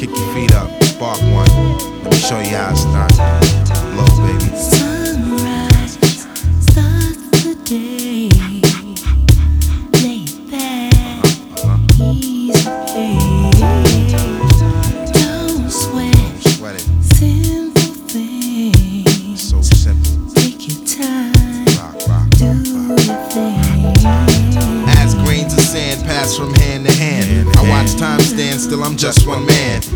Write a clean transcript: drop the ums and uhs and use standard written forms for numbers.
Kick your feet up, spark one. Let me show you how it starts. Blow, baby. Sunrise starts the day. Lay back, easy. Don't sweat it. Simple things. So simple. Take your time. Do your thing. As grains of sand pass from hand to hand, I watch time stand still, I'm just one man.